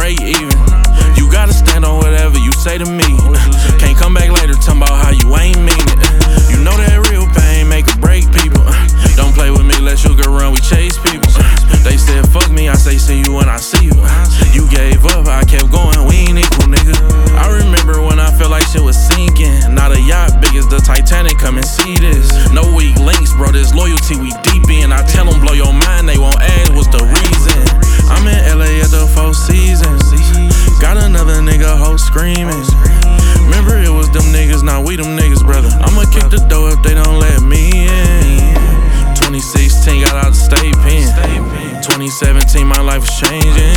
break even. You gotta stand on whatever you say to me. Can't come back later talking about how you ain't mean it. You know that real pain make or break people. Don't play with me, let sugar run, we chase people. They said fuck me, I say see you when I see you. You gave up, I kept going, we ain't equal, nigga. I remember when I felt like shit was sinking. Not a yacht big as the Titanic, come and see this. No weak links, bro, this loyalty we deep in. I tell them blow your mind, they won't ask what's the reason. I'm in LA at the Four Seasons. Got another nigga hoe screaming. Remember it was them niggas, now we them niggas, brother. I'ma kick the door if they don't let me in. 2016 got out the state pen. 2017 my life was changing.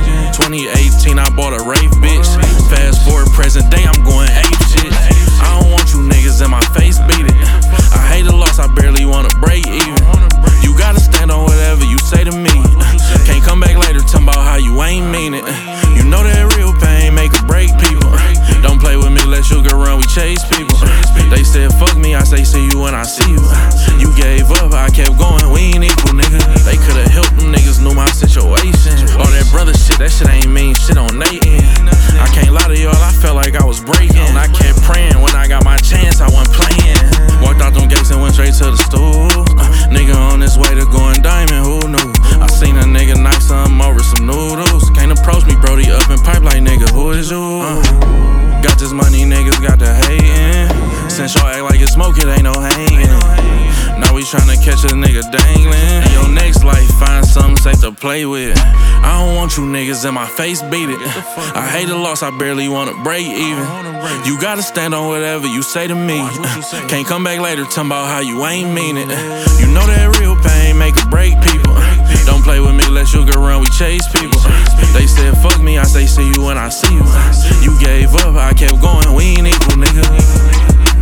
2018 I bought a Wraith, bitch. Fast forward present day I'm going ape shit. I don't want you niggas in my face, beat it. I hate the loss, I barely wanna break even. You gotta stand on whatever you say to me. Can't come back later talking about how you ain't mean it. You know that real pain make or break people. Don't play with me, let sugar run, we chase people. They said fuck me, I say see you when I see you. You gave up, I kept going, we ain't equal, nigga. They could've helped them niggas, knew my situation. All that brother shit, that shit ain't mean shit on they end. I can't lie to y'all, I felt like I was breaking. I kept praying, when I got my chance, I wasn't playing. Walked out them gates and went straight to the stool. Nigga on his way to going diamond, who knew? I seen a nigga knock something over some noodles. Can't approach me, Brody, up in pipe like nigga, who is you? Got this money, niggas got the hatin'. Since y'all act like it's smoke, it ain't no hanging. Now we tryna catch a nigga dangling. In your next life, find something safe to play with. I don't want you niggas in my face, beat it. I hate the loss, I barely wanna break even. You gotta stand on whatever you say to me. Can't come back later talking about how you ain't mean it. You know that real pain make or break people. Don't play with me, let sugar run, we chase people. They said fuck me, I say see you when I see you. You gave up, I kept going, we ain't equal, nigga.